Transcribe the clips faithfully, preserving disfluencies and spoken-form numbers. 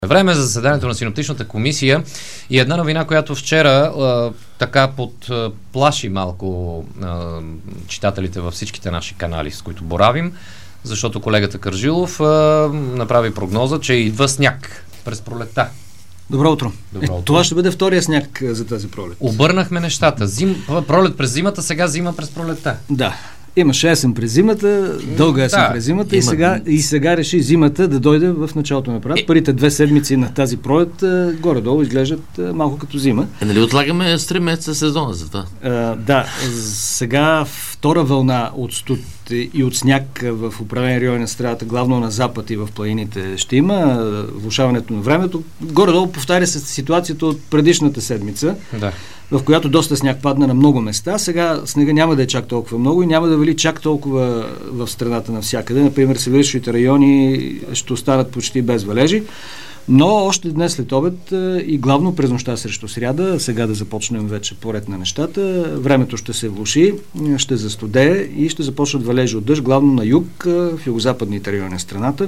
Време за заседанието на синоптичната комисия и една новина, която вчера а, така подплаши малко а, читателите във всичките наши канали, с които боравим, защото колегата Кържилов а, направи прогноза, че идва сняг през пролетта. Добро утро. Добро утро. Е, това ще бъде втория сняг за тази пролет. Обърнахме нещата. Зим, пролет през зимата, сега зима през пролетта. Да. Имаше есен през зимата, дълга есен да, през зимата има... и, сега, и сега реши зимата да дойде в началото на пролет. Е... Първите две седмици на тази пролет горе-долу изглеждат малко като зима. Е, нали отлагаме с три месеца сезона за това? А, да, сега втора вълна от студ и от сняг в определени райони на страната, главно на запад и в планините ще има. Влошаването на времето. Горе-долу повтаря се ситуацията от предишната седмица, да. в която доста сняг падна на много места. Сега снега няма да е чак толкова много и няма да вали чак толкова в страната навсякъде. Например, северичните райони ще останат почти без валежи. Но още днес след обед и главно през нощта срещу сряда, сега да започнем вече поред на нещата, времето ще се влоши, ще застудее и ще започнат валежи от дъжд, главно на юг, в югозападните райони на страната,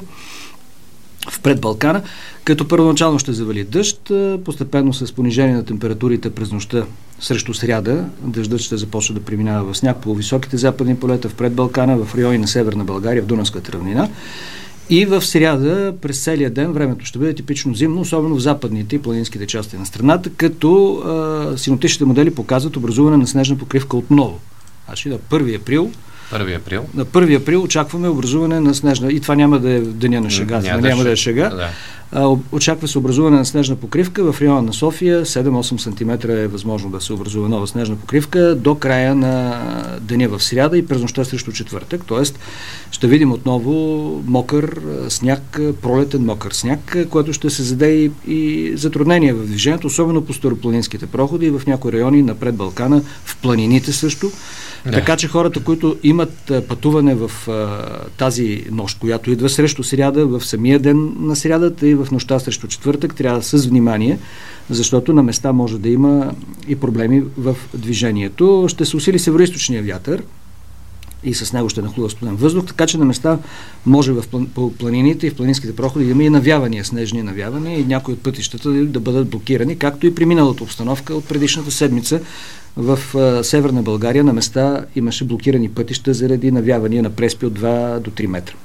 в предбалкана, като първоначално ще завали дъжд, постепенно с понижение на температурите през нощта срещу сряда, дъждът ще започне да преминава в сняг по високите западни полета, в предбалкана, в райони на Северна България, в Дунавската равнина. И в сряда през целия ден времето ще бъде типично зимно, особено в западните и планинските части на страната, като а, синоптичните модели показват образуване на снежна покривка отново. Значи на първи април Първи април. На първи април очакваме образуване на снежна... И това няма да е деня на шега. Няма, да, няма да е шега. Да. А, очаква се образуване на снежна покривка в района на София. седем-осем сантиметра е възможно да се образува нова снежна покривка до края на деня в сряда и през нощта срещу четвъртък. Тоест ще видим отново мокър сняг, пролетен мокър сняг, което ще се заде и, и затруднения в движението, особено по старопланинските проходи и в някои райони на предбалкана, в планините също. Да. Така че хората, които имат а, пътуване в а, тази нощ, която идва срещу сряда, в самия ден на срядата и в нощта срещу четвъртък, трябва с внимание, защото на места може да има и проблеми в движението. Ще се усили североизточния вятър и с него ще нахлува студен въздух, така че на места може в план, по планините и в планинските проходи да има и навявания, снежни навявания и някои от пътищата да бъдат блокирани, както и при миналата обстановка от предишната седмица. В а, Северна България на места имаше блокирани пътища заради навявания на преспи от два до три метра.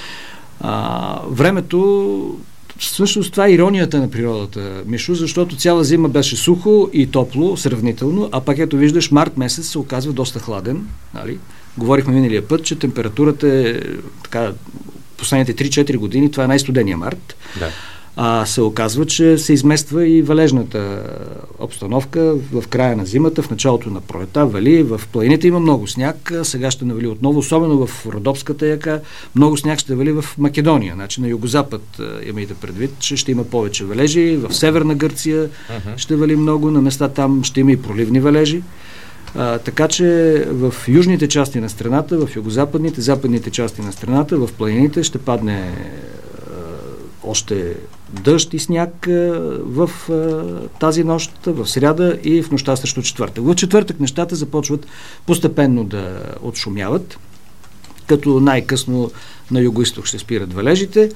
А, времето, всъщност това е иронията на природата, Мишо, защото цяла зима беше сухо и топло, сравнително, а пак ето виждаш, март месец се оказва доста хладен, нали? Говорихме миналия път, че температурата е така, последните три-четири години, това е най-студения март. Да. А се оказва, че се измества и валежната обстановка в края на зимата, в началото на пролета, вали, в планините има много сняг, сега ще навали отново, особено в Родопската яка, много сняг ще вали в Македония, значи на югозапад имайте предвид, че ще има повече валежи, в Северна Гърция uh-huh. ще вали много, на места там ще има и проливни валежи. А, така че в южните части на страната, в югозападните, западните части на страната, в планините ще падне а, още дъжд и сняг а, в а, тази нощ, в сряда и в нощта срещу четвъртък. В четвъртък нещата започват постепенно да отшумяват, като най-късно на югоизток ще спират валежите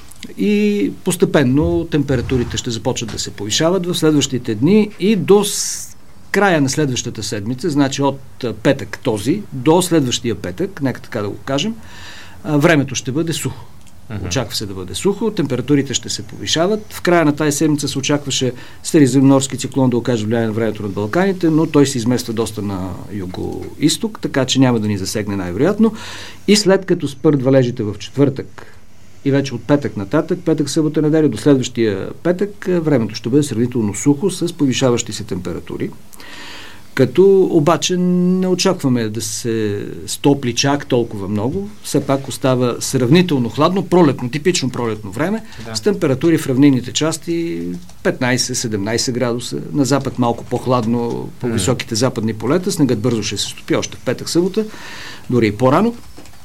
и постепенно температурите ще започват да се повишават в следващите дни и до края на следващата седмица, значи от петък този до следващия петък, нека така да го кажем, времето ще бъде сухо. Uh-huh. Очаква се да бъде сухо, температурите ще се повишават. В края на тази седмица се очакваше средиземноморски циклон да окаже влияние на времето над Балканите, но той се измества доста на юго-исток, така че няма да ни засегне най-вероятно. И след като спърт валежите в четвъртък и вече от петък нататък, петък, събота, неделя до следващия петък, времето ще бъде сравнително сухо с повишаващи се температури. Като обаче не очакваме да се стопли чак толкова много. Все пак остава сравнително хладно, пролетно, типично пролетно време, да. С температури в равнинните части петнайсет-седемнайсет градуса. На запад малко по-хладно, по високите западни полета. Снегът бързо ще се стопи още в петък, събота, дори и по-рано.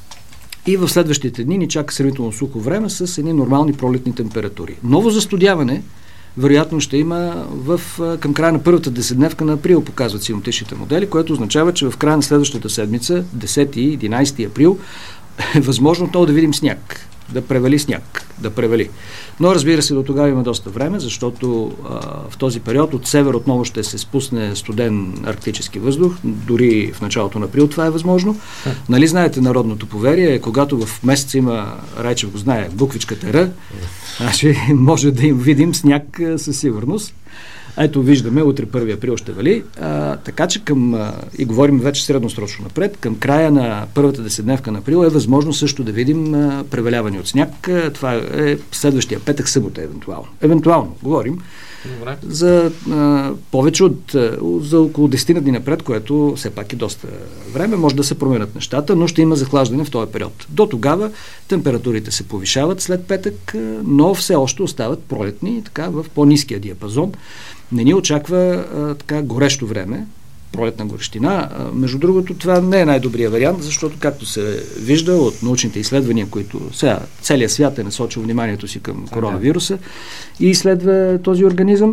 И в следващите дни ни чака сравнително сухо време с едни нормални пролетни температури. Ново застудяване вероятно ще има в, към края на първата десетдневка на април, показват синоптичните модели, което означава, че в края на следващата седмица, десети-единайсети април, е възможно отново да видим сняг. да превали сняг, да превали. Но разбира се, до тогава има доста време, защото а, в този период от север отново ще се спусне студен арктически въздух, дори в началото на април това е възможно. Нали знаете народното поверие, когато в месец има, Райчев го знае, буквичката Р, значи може да им видим сняг а, със сигурност. Ето виждаме, утре първи април ще вали, а, така че към, а, и говорим вече средносрочно напред, към края на първата десетдневка на април е възможно също да видим а, преваляване от сняг. А, това е следващия петък, събота евентуално. Евентуално, говорим. Добре. За а, повече от а, за около десет дни напред, което все пак е доста време, може да се променят нещата, но ще има захлаждане в този период. До тогава температурите се повишават след петък, но все още остават пролетни, така в по-ниския диапазон. Не ни очаква а, така горещо време, пролетна горещина. А, между другото, това не е най-добрият вариант, защото, както се вижда от научните изследвания, които сега целият свят е насочил вниманието си към коронавируса и изследва този организъм,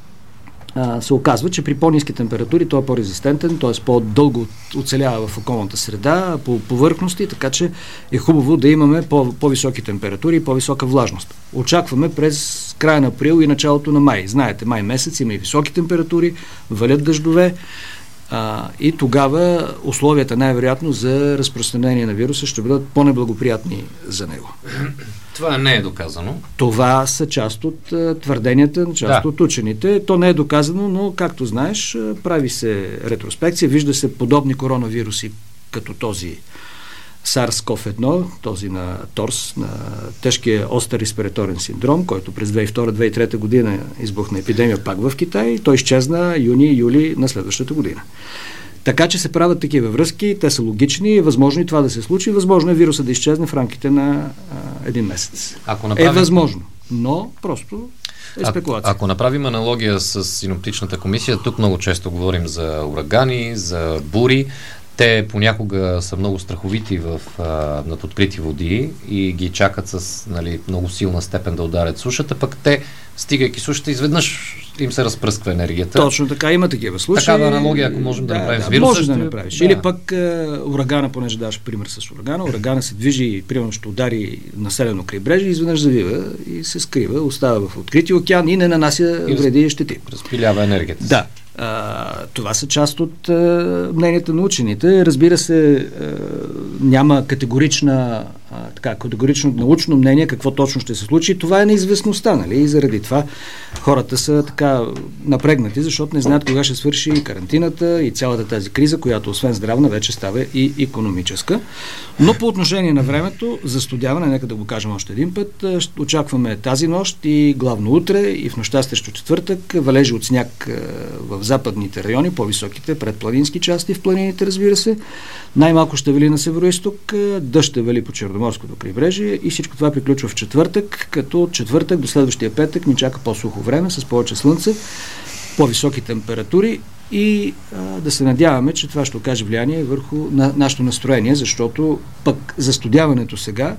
а, се оказва, че при по-ниски температури той е по-резистентен, т.е. по-дълго оцелява в околната среда, по повърхности, така че е хубаво да имаме по- по-високи температури и по-висока влажност. Очакваме през края на април и началото на май. Знаете, май месец има и високи температури, валят дъждове а, и тогава условията най-вероятно за разпространение на вируса ще бъдат по-неблагоприятни за него. Това не е доказано. Това са част от а, твърденията на част да. от учените. То не е доказано, но както знаеш, а, прави се ретроспекция, вижда се подобни коронавируси като този SARS-ков едно, този на торс, на тежкия остър респираторен синдром, който през две хиляди и втора - две хиляди и трета година избухна епидемия пак в Китай и той изчезна юни-юли на следващата година. Така че се правят такива връзки, те са логични, е възможно и това да се случи, възможно е вируса да изчезне в рамките на а, един месец. Ако направим... Е възможно, но просто е спекулация. А, ако направим аналогия с синоптичната комисия, тук много често говорим за урагани, за бури. Те понякога са много страховити в, а, над открити води и ги чакат с нали, много силна степен да ударят сушата, пък те, стигайки сушата, изведнъж им се разпръсква енергията. Точно така, има такива случаи. Такава аналогия, ако можем да, да направим да, с вируса. Може да направиш. Да. Или пък е, урагана, понеже даваш пример с урагана, урагана се движи и примерно ще удари населено крайбрежие, изведнъж завива и се скрива, остава в открити океан и не нанася вреди и щети. Разпилява енергията. Да. А, това са част от а, мненията на учените. Разбира се, а, няма категорична, а, така, категорично научно мнение какво точно ще се случи. Това е неизвестността, нали? И заради това хората са така напрегнати, защото не знаят кога ще свърши и карантината и цялата тази криза, която освен здравна вече става и икономическа. Но по отношение на времето, застудяване, нека да го кажем още един път, очакваме тази нощ и главно утре и в нощта срещу четвъртък валежи от сняг в западните райони, по-високите предпланински части в планините, разбира се. Най-малко ще вали на североизток, дъжд ще вали по Черноморското крайбрежие и всичко това приключва в четвъртък, като от четвъртък до следващия петък ни чака по-сухо време, с повече слънце, по-високи температури и а, да се надяваме, че това ще окаже влияние върху на, нашето настроение, защото пък застудяването сега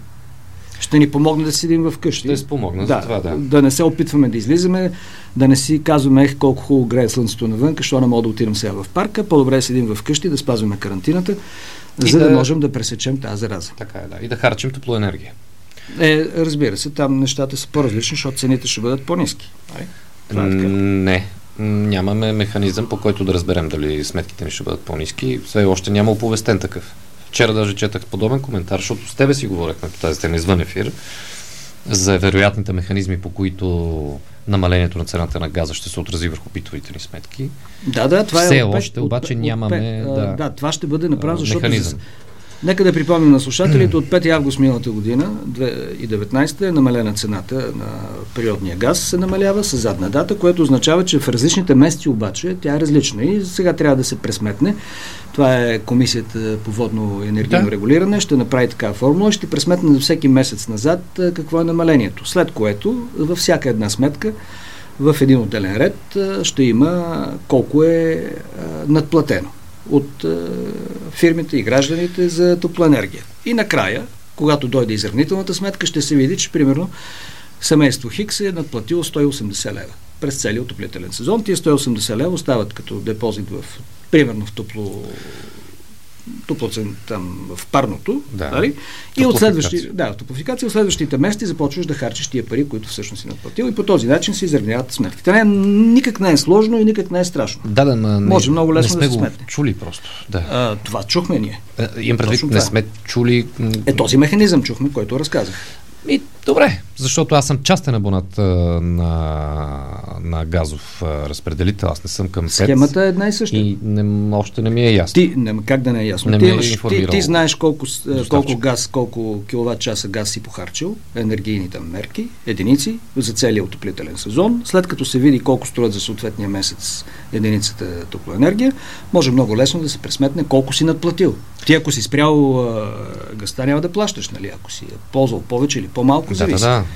ще ни помогне да седим вкъщи. Ще спомогне да, за това, да. Да не се опитваме да излизаме, да не си казваме ех, колко хубаво грее слънцето навън, защо не мога да отидем сега в парка, по-добре да седим вкъщи, да спазваме карантината, и за да... да можем да пресечем тази зараза. Така е, да. И да харчим топлоенергия. Е, разбира се, там нещата са по-различни, защото цените ще бъдат по-ниски. Това е така. Не. Нямаме механизъм, по който да разберем дали сметките ни ще бъдат по-ниски. Все още няма оповестен такъв. Вчера даже четах подобен коментар, защото с тебе си говорихме по тази тема извън ефир, за вероятните механизми, по които намалението на цената на газа ще се отрази върху битовите ни сметки. Да, да, това Все е още, обаче от, нямаме от, да, да, това ще бъде направено, защото механизъм. Нека да припомним на слушателите, от пети август миналата година, две хиляди и деветнадесета, е намалена цената на природния газ, се намалява с задна дата, което означава, че в различните месеци обаче тя е различна и сега трябва да се пресметне. Това е Комисията по водно и енергийно да. регулиране, ще направи такава формула, ще пресметне за всеки месец назад какво е намалението, след което във всяка една сметка в един отделен ред ще има колко е надплатено от е, фирмите и гражданите за топлоенергия. И накрая, когато дойде изравнителната сметка, ще се види, че примерно семейство Хикс е надплатило сто и осемдесет лева през целия отоплителен сезон. Тия сто и осемдесет лева остават като депозит в, примерно в топло топлоцен, там в парното, да. Дали? И от следващи, да, топлофикация, от следващите месеци започваш да харчиш тия пари, които всъщност си надплатил и по този начин се изравняват сметките. Не, никак не е сложно и никак не е страшно. Да, да, ма, може не, много лесно не да се сме сметне. Чули просто. Да. А, това чухме ние. А, имам предвид, не сме чули. Е, този механизъм чухме, който разказах. И добре, защото аз съм частен абонат а, на, на газов а, разпределител, аз не съм към ПЕЦ. Схемата е една и съща. И не, още не ми е ясно. Ти, не, как да не е ясно? Не ти, е имаш, ти, ти знаеш колко, колко газ, колко киловат часа газ си похарчил, енергийните мерки, единици за целия отоплителен сезон. След като се види колко струват за съответния месец единицата топлоенергия, може много лесно да се пресметне колко си надплатил. Ти ако си спрял а, газта, няма да плащаш, нали? Ако си е ползвал повече или по-малко, да, зависи. Да, да.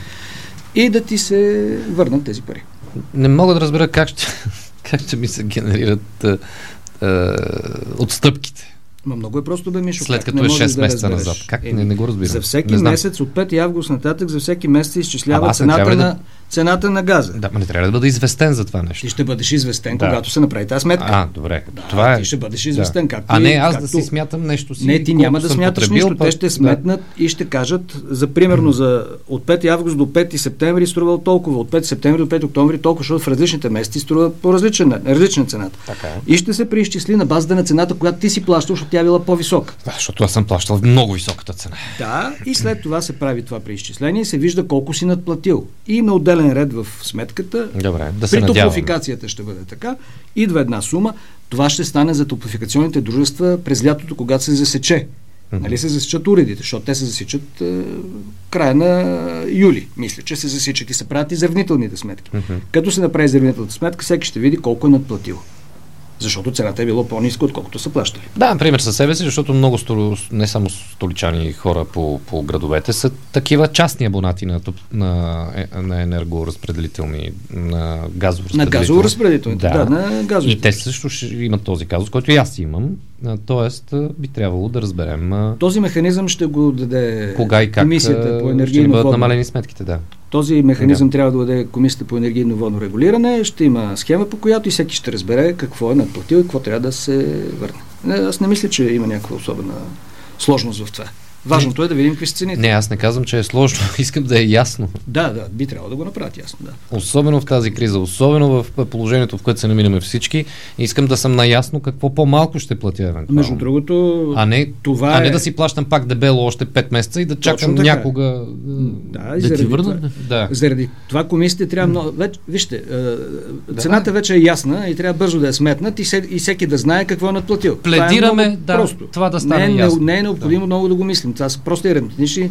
И да ти се върнат тези пари. Не мога да разбера как ще, как ще ми се генерират а, а, отстъпките. Ма много е просто, бе, Мишо. След като е шест да месеца назад. Как? Е, не, не го разбирам. За всеки месец от пети август нататък, за всеки месец изчислява цената на, да... цената на газа. Да, но не трябва да бъде известен за това нещо. Ти ще бъдеш известен, да. когато се направи тази сметка. А, добре. Да, това е... Ти ще бъдеш известен. Да. Както а не аз както... да си смятам нещо си. Не, ти няма да смяташ потребил, нищо. Те ще сметнат да. И ще кажат, за примерно за от пети август до пети септември струвал толкова, от пети септември до пети октомври толкова, защото в различните месеци струва по различна, различна цената. Така е. И ще се преизчисли на базата на цената, която ти си плащал, защото тя била по-висока. Да, защото аз съм плащал много високата цена. Да, и след това се прави това преизчисление и се вижда колко си надплатил. И има отделен ред в сметката. Добре, да се при надявам. топлофикацията ще бъде така. Идва една сума. Това ще стане за топлофикационните дружества през лятото, когато се засече. Mm-hmm. Нали се засечат уредите, защото те се засичат е, края на юли. Мисля, че се засичат и се правят изравнителните сметки. Mm-hmm. Като се направи изравнителната сметка, всеки ще види колко е надплатил. Защото цената е било по-ниска, отколкото са плащали. Да, например, със себе си, защото много стол... не само столичани хора по, по градовете са такива частни абонати на, на, на енергоразпределителни, на газово-разпределителни. На газово-разпределителни, да. да, на газово. И те също ще имат този казус, който и аз имам. Тоест, би трябвало да разберем... Този механизъм ще го даде кога и как Комисията по енергийно ще бъдат водно. намалени сметките, да. Този механизъм да. трябва да даде Комисията по енергийно водно регулиране. Ще има схема, по която и всеки ще разбере какво е надплатил и какво трябва да се върне. Аз не мисля, че има някаква особена сложност в това. Важното е да видим какви са цените. Не, аз не казвам, че е сложно. Искам да е ясно. Да, да, би трябвало да го направят ясно, да. Особено в тази криза, особено в положението, в което се намираме всички, искам да съм наясно какво по-малко ще платя евентуално. Между другото, а не, това а не е... да си плащам пак дебело още пет месеца и да чакам някога да, да ти върна. Да. Заради това комисията трябва много... Вече, вижте, цената да. вече е ясна и трябва бързо да я сметнат и, се, и всеки да знае какво е надплатил. Пледираме това е много да, просто. Това да стане не, ясно. Не е необходимо да. много да го мислим. Това са просто аритметични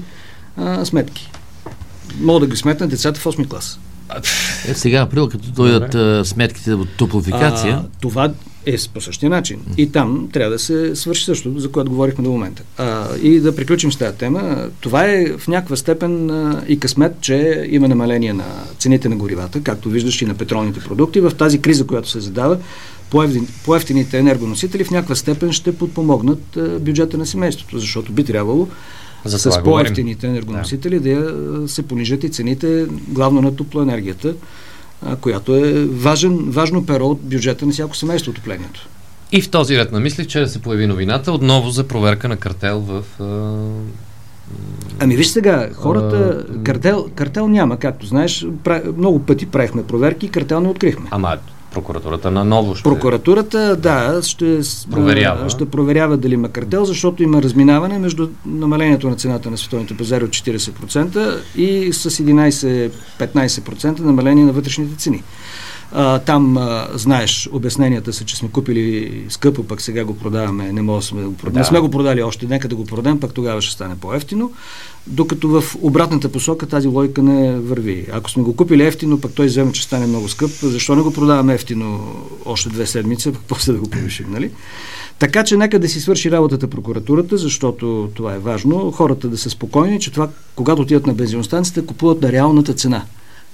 сметки. Могат да ги сметнат децата в осми клас. Е, сега, април, като дойдат а, сметките от топлофикация... А, това е по същия начин. И там трябва да се свърши също, за което говорихме до момента. А, и да приключим с тази тема. Това е в някаква степен а, и късмет, че има намаление на цените на горивата, както виждаш и на петролните продукти. В тази криза, която се задава, по-евтините енергоносители в някаква степен ще подпомогнат а, бюджета на семейството, защото би трябвало за с по-евтините енергоносители да. да се понижат и цените, главно на топлоенергията, а, която е важен, важно перо от бюджета на всяко семейство отоплението. И в този ред на мисли, че да се появи новината отново за проверка на картел в... А... Ами виж сега, хората... А... Картел, картел няма, както знаеш. Пра... Много пъти правихме проверки и картел не открихме. Ама прокуратурата наново ще... Прокуратурата, да, ще проверява. ще проверява дали има картел, защото има разминаване между намалението на цената на световните пазари от четирийсет процента и с единайсет-петнайсет процента намаление на вътрешните цени. А, там, а, знаеш, обясненията са, че сме купили скъпо, пък сега го продаваме, не, може, сме, да. не сме го продали още, нека да го продадем, пък тогава ще стане по-евтино, докато в обратната посока тази логика не върви. Ако сме го купили ефтино, пък той вземе, че стане много скъп, защо не го продаваме ефтино още две седмици, пък после да го повишим, нали? Така че нека да си свърши работата прокуратурата, защото това е важно, хората да са спокойни, че това, когато отидат на бензиностанцията, купуват на реалната цена,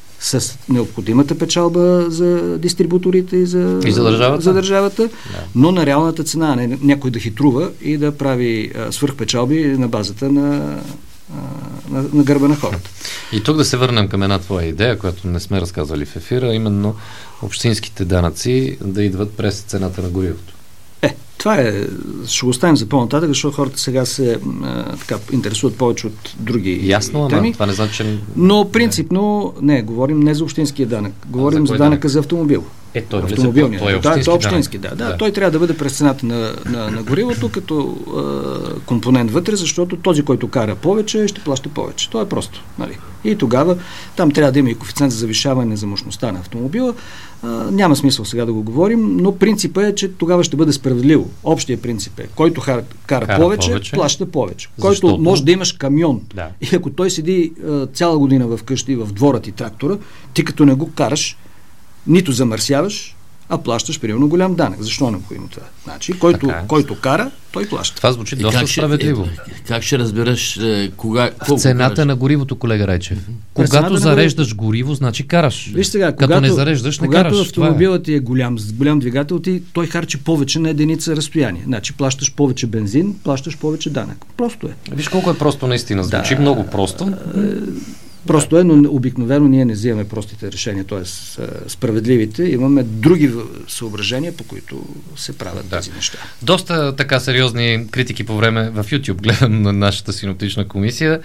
с необходимата печалба за дистрибуторите и за, и за държавата, за държавата да. но на реалната цена, не някой да хитрува и да прави а, свръхпечалби на базата на, а, на, на гърба на хората. И тук да се върнем към една твоя идея, която не сме разказвали в ефира, именно общинските данъци да идват през цената на горивото. Е, това това е, ще го оставим за по-нататък, защото хората сега се а, така, интересуват повече от други Ясно, теми. Ама, това не значи, че... Но принципно, не, говорим не за общинския данък, говорим за, за данъка данък? за автомобил. Е, той, автомобилния. Той е общински, общински, да, общински да. Да, да. Той трябва да бъде през цената на, на, на горивото като а, компонент вътре, защото този, който кара повече, ще плаща повече. То е просто. Нали? И тогава там трябва да има и коефициент за завишаване за мощността на автомобила. А, няма смисъл сега да го говорим, но принципът е, че тогава ще бъде справедливо. Общия принцип е, който кара, кара, кара повече, повече, плаща повече. Защото Защото може да имаш камион. Да. И ако той седи а, цяла година в къщи, в двора ти трактора, ти като не го караш, нито замърсяваш, а плащаш примерно голям данък. Защо е необходимо това? Значи, който, който кара, той плаща. Това звучи и доста справедливо. Е, как ще разбереш е, кога... В цената караш? На горивото, колега Райчев. Mm-hmm. Когато зареждаш на... гориво, значи караш. Виж сега, като когато, не зареждаш, не когато караш. Когато автомобилът ти е голям, с голям двигател, ти, той харчи повече на единица разстояние. Значи плащаш повече бензин, плащаш повече данък. Просто е. Виж колко е просто наистина. Звучи да. много просто. Просто е, но обикновено ние не взимаме простите решения, т.е. справедливите. Имаме други съображения, по които се правят да. тези неща. Доста така сериозни критики по време в YouTube гледам на нашата синоптична комисия,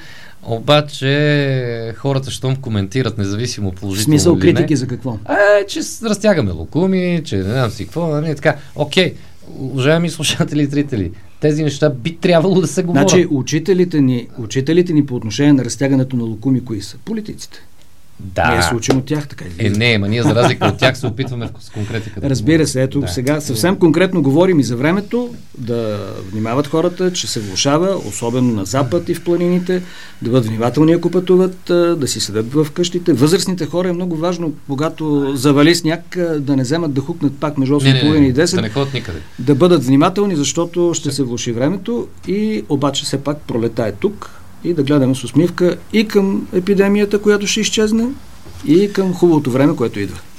обаче хората щом коментират независимо положително. В смисъл критики за какво? Е, че разтягаме локуми, че не знам си какво, не така. Окей, уважаеми слушатели и зрители, тези неща би трябвало да се говорят. Значи, учителите ни, учителите ни по отношение на разтягането на локуми, кои са? Политиците. Да. Ние се учим от тях, така и Е, не, ма ние за разлика от тях се опитваме с конкретика. Да Разбира се, ето да. сега съвсем конкретно говорим и за времето, да внимават хората, че се влошава, особено на запад и в планините, да бъдат внимателни, ако пътуват, да си седат в къщите. Възрастните хора е много важно, когато завали сняг, да не вземат да хукнат пак между осем и половина и десет, да не ходят никъде. Да бъдат внимателни, защото ще се влоши времето и обаче все пак пролета е тук. И да гледаме с усмивка и към епидемията, която ще изчезне, и към хубавото време, което идва.